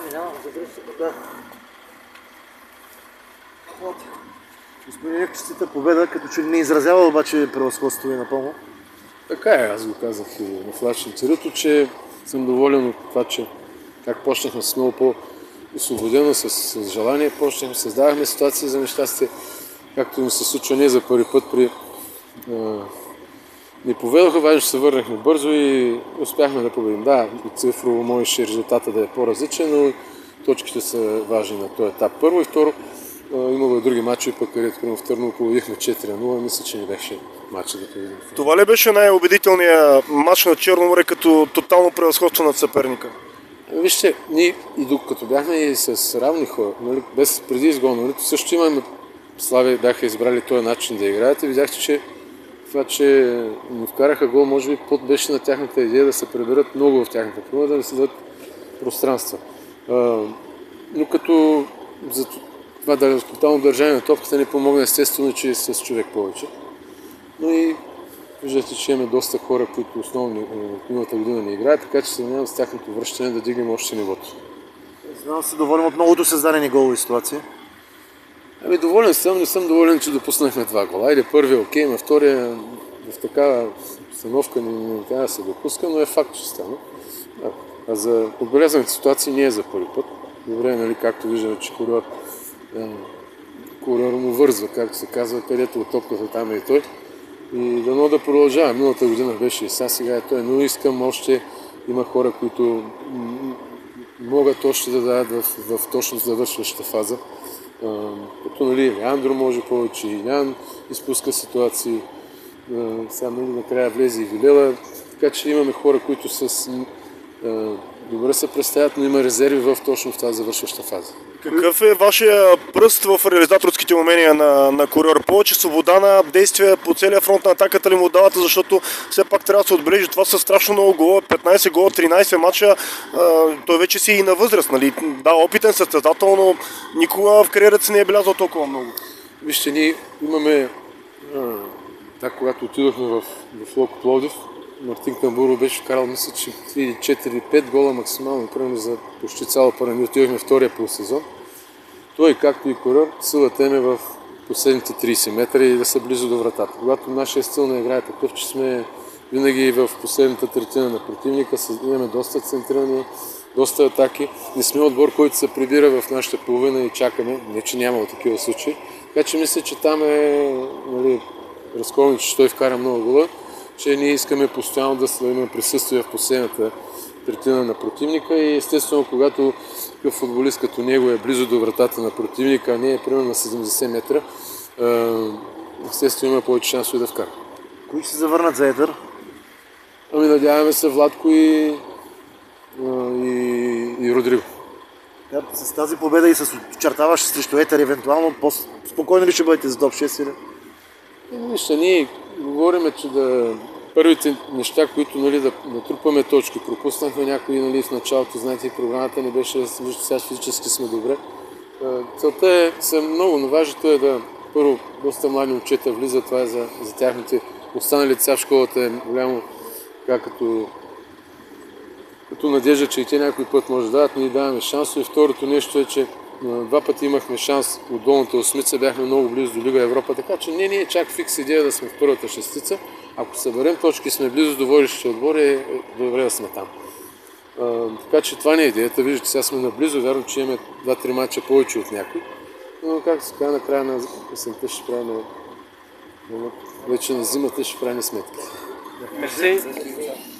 минавам за да. Господин Ивков, честита победа, като че не изразява обаче превъзходство ви напълно. Така е, аз го казах и на флаш интервюто, че съм доволен от това, че как почнахме с много по-освободено, с желание почнахме, създавахме ситуации за нещастие, както ми се случва не за първи път при... Ни поведоха, важно, че се върнахме бързо и успяхме да победим. Да, цифрово можеше резултата да е по-различен, но точките са важни на този етап. Първо и второ, имало и други матчи, пък където в Търново победихме 4-0, мисля, че не беше матча да победим. Това ли беше най-убедителният матч на Черно море като тотално превъзходство над съперника? Вижте, ние и докато бяхме и с равни хора, нали, без преди изгон, нали, също имаме Славия бяха избрали този начин да играят и видяхте, че това, че ни вкараха гол, може би под беше на тяхната идея да се приберат много в тяхната половина, да не се дадат пространства. Но като за това да тотално държание на топката ни помогна естествено, че е с човек повече. Но и виждате, че имаме доста хора, които основно от миналата година не играят, така че се надявам с тяхното връщане да дигнем още нивото. Знам се доволен от многото създадени голови ситуации. Ами доволен съм, не съм доволен, че допуснахме два гола. Айде първия окей, на втория в такава установка не трябва да се допуска, но е факт, че стана. А за отбелязаните ситуации не е за първи път. Добре, нали, както виждаме, че курор му вързва, както се казва, където от топката там е и той. И дано да продължава. Миналата година беше и сега е той, но искам още, има хора, които могат още да дадат в точно завършващата фаза. Като нали, Андро може повече, Илян изпуска ситуации, сега нали, накрая влезе и Вилела, така че имаме хора, които добре се представят, но има резерви точно в тази завършваща фаза. Какъв е вашия пръст в реализаторските умения на Курьор? Повече свобода на действие по целия фронт на атаката ли му давате, защото все пак трябва да се отбележи, това са страшно много гола, 15 гола, 13 мача, той вече си и на възраст, нали? Да, опитен състезател, но никога в кариерата си не е белязал толкова много. Вижте, ние имаме, когато отидохме в Локо Пловдив, Мартин Камбуров беше вкарал, мисля, че 4-5 гола максимално, примерно за почти цяла първа. Ние отидохме втория полусезон. Той, както и Курьор, силата им е в последните 30 метра и да са близо до вратата. Когато нашия стил не играе такъв, че сме винаги в последната третина на противника, имаме доста центрирани, доста атаки. Не сме отбор, който се прибира в нашата половина и чакаме, не че няма такива случаи. Така че мисля, че там е нали, разковник, че той вкара много гола, че ние искаме постоянно да имаме присъствие в последната третина на противника и естествено, когато такъв футболист като него е близо до вратата на противника, а не е примерно на 70 метра, естествено има повече шансове да вкара. Кои ще се завърнат за Етър? Ами надяваме се Владко и Родриго. С тази победа и с очертаваш срещу Етър, евентуално по-спокойно ли ще бъдете за топ 6 или? Вижте, ние говорим, че първите неща, които нали, да трупаме точки. Пропуснахме някои нали, в началото, знаете, програмата не беше, сега физически сме добре. Целта са много, но важното е да първо доста млади момчета влизат, това е за тяхните останали деца в школата е голямо като надежда, че и те някой път може да дадат, ние даваме шанс. И второто нещо е, че два пъти имахме шанс от долната осмица, бяхме много близо до Лига Европа, така че не е чак фикс идея да сме в първата шестица. Ако съберем точки, сме близо до водещия отбор, е добре да сме там. Така че това не е идеята. Виждате, сега сме наблизо, вярно, че имаме 2-3 мача повече от някой. Но както се казва, накрая на есента ще правим вече на зимата ще правим сметки. Мерси.